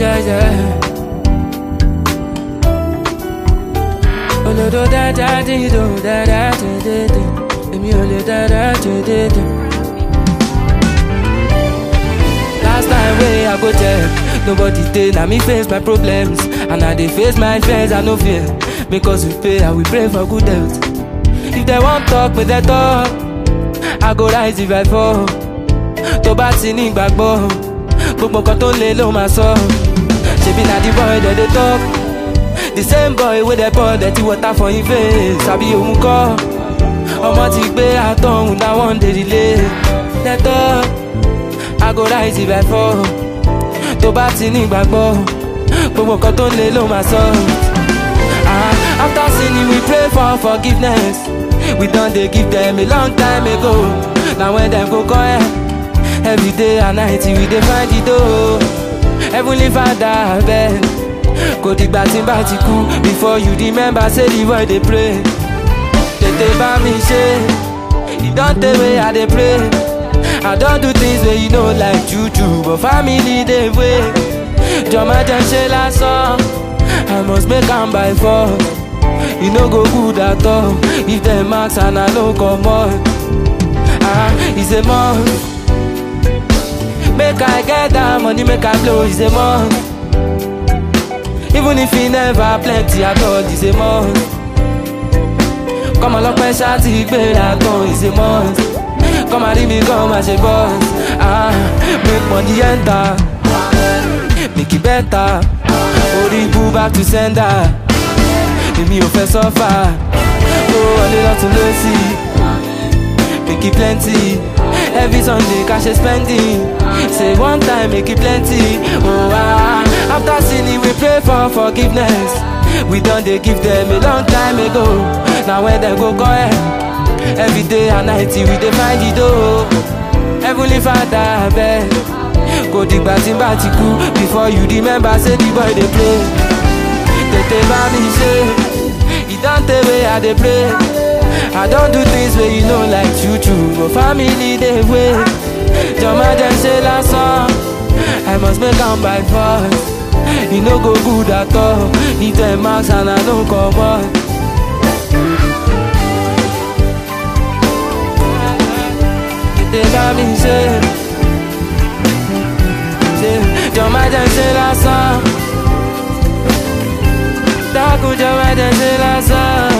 yeah, yeah. Olo do da da di do da da di di di. Emi ole da da di di di. Last time way I go check, nobody dey, na me face my problems, and I dey face my fears. I no fear, because we pay, I will pray for good health. If they want talk, may they talk. I go rise if I fall. Tó bá ti ní ìgbàgbọ́, gbogbo nǹkan tó lè ló máa sọ. Ṣebí na the boy that they talk, the same boy wey dey pour dirty water for him face. Àbí òun kọ́, ọmọ ti gbé àtọ̀hún that one dey delay. They talk, I go rise if I fall. Tó bá ti ní ìgbàgbọ́, gbogbo nǹkan tó lè ló máa sọ. After sinning we pray for forgiveness. We done dey give them a long time ago. Now when them go call every day and night we dey find the door. Heavenly Father abeg, kò dìgbà tí n bá ti kú before you remember say the boy dey pray. Tètè bá mi ṣe, e don tey wey I dey pray. I don do things wey you know like juju, but family dey wait. Jọ̀mọ́ jẹ́ ṣe lásán, I must make am by force. E no go good at all if dem ask and I no comot. It's a must. Make I get that money, make I blow, it's a must. Even if e never plenty at all, it's a must. Come on, lọ́pẹ́ ṣáàtì gbéra tán, it's a must. Come and rí mi gan máa ṣe boss. Make money enter, make it better. Orí bú back to sender. Èmi ò fẹ́ suffer. Kó wọlé lọ́tún lọ́sì, make it plenty. Every Sunday cash is spending. Say one time make it plenty. After sinning we pray for forgiveness. We done dey give them a long time ago. Now when them go call every day and night we dey find the door. Heavenly Father abeg, kò dìgbà tí n bá ti kú before you remember say the boy dey play. Tètè bá mi ṣe, e don tey wey I dey pray. I don't do things where you know like juju, but family dey wait. Jọ̀mọ́ jẹ́ ṣe lásán, I must make am by force. E no go good at all if dem ask and I no comot. Tètè bá mi ṣe, jọ̀mọ́ jẹ́ ṣe lásán. Dákun jọ̀mọ́ jẹ́ ṣe lásán.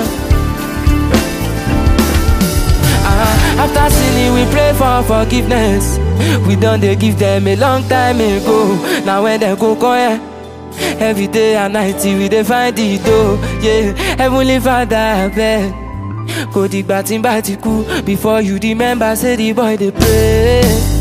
After sinning we pray for forgiveness. We done dey give them a long time ago. Now when them go call every day and night we dey find the door. Yeah, Heavenly Father abeg, kò dìgbà tí n bá ti kú before you remember say the boy dey pray.